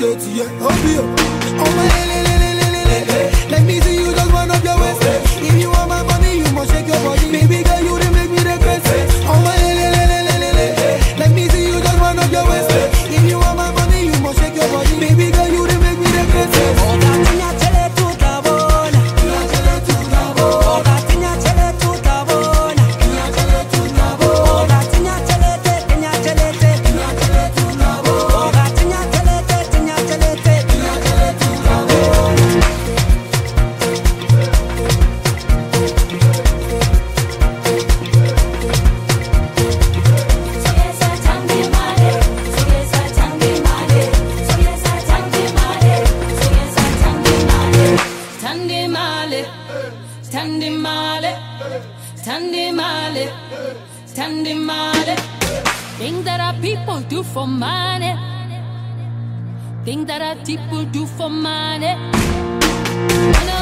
shit, yeah. Oh my, let me see you just wind up your waist. If you want my money, you must shake your body. Baby girl, you done make me regret. Oh my, let me see you just wind up your waist. If you want my money, you must shake your body. Baby girl, you done make me regret. Oh, gatinha chele tuta bona. Oh, gatinha chele tuta bona. Oh, gatinha chele te, gatinha chele te. Oh, gatinha chele te, gatinha chele te. Things that our people do for money. Things that our people do for money.